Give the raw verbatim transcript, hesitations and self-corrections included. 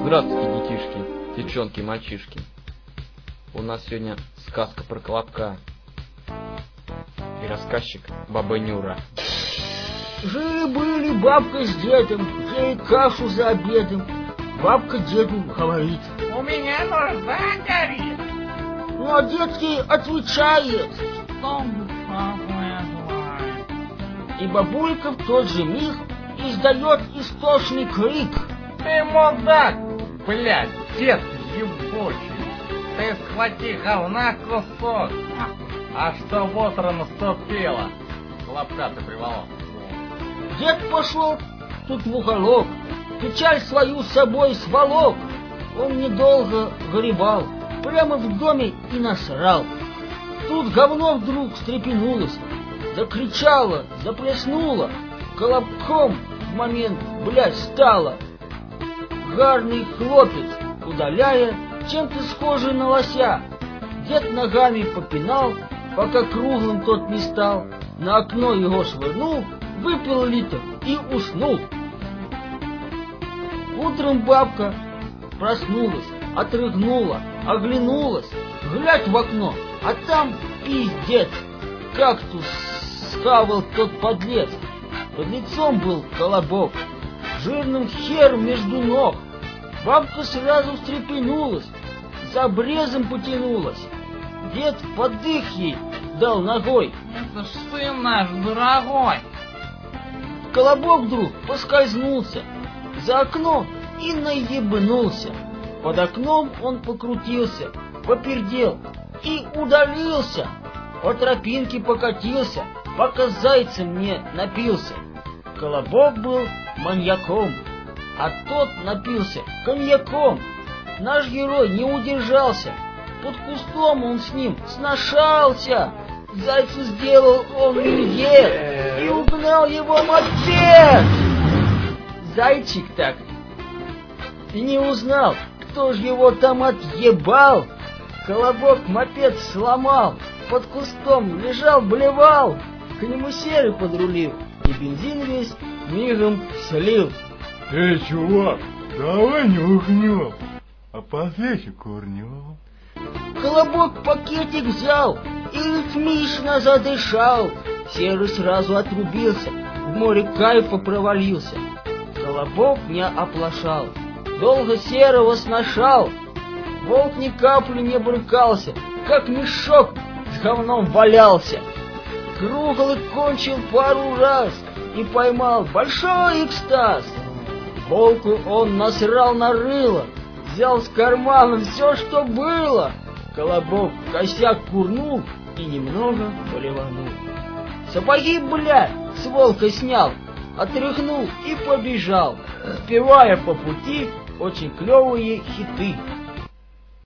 Здравствуйте, детишки, девчонки и мальчишки. У нас сегодня сказка про Колобка. И рассказчик Баба Нюра. Жили-были бабка с дедом, ели кашу за обедом. Бабка деду говорит: у меня нужда горит. Ну а дед ей отвечает: что такое злая? И бабулька в тот же миг издает истошный крик: ты мудак, блядь, дед ебучий. Ты схвати говна кусок. А что утро наступило? Колобка ты приволок. Дед пошел тут в уголок, печаль свою с собой сволок. Он недолго горевал, прямо в доме и насрал. Тут говно вдруг встрепенулось, закричало, заплеснуло, колобком в момент, блядь, стало. Гарный хлопец, удаляя, чем-то схожий на лося. Дед ногами попинал, пока круглым тот не стал, на окно его швырнул, выпил литр и уснул. Утром бабка проснулась, отрыгнула, оглянулась, глядь в окно, а там пиздец, кактус схавал тот подлец. Под лицом был колобок, жирным хером между ног. Бабка сразу встрепенулась, за обрезом потянулась. Дед подых ей дал ногой: это ж сын наш дорогой. Колобок вдруг поскользнулся за окно и наебнулся. Под окном он покрутился, попердел и удалился. По тропинке покатился, пока зайцем не напился. Колобок был маньяком, а тот напился коньяком. Наш герой не удержался, под кустом он с ним сношался. Зайцу сделал он миньет и угнал его мопед. Зайчик так и не узнал, кто ж его там отъебал. Колобок мопед сломал, под кустом лежал, блевал. К нему серый подрулил и бензин весь мигом слил. Эй, чувак, давай нюхнем, а после курнем. Колобок пакетик взял и ритмично задышал. Серый сразу отрубился, в море кайфа провалился. Колобок не оплошал, долго серого сношал. Волк ни капли не брыкался, как мешок с говном валялся. Круглый кончил пару раз и поймал большой экстаз. Волку он насрал на рыло, взял с кармана все, что было. Колобок косяк курнул и немного поливанул. Сапоги, бля, с волка снял, отряхнул и побежал, спевая по пути очень клевые хиты.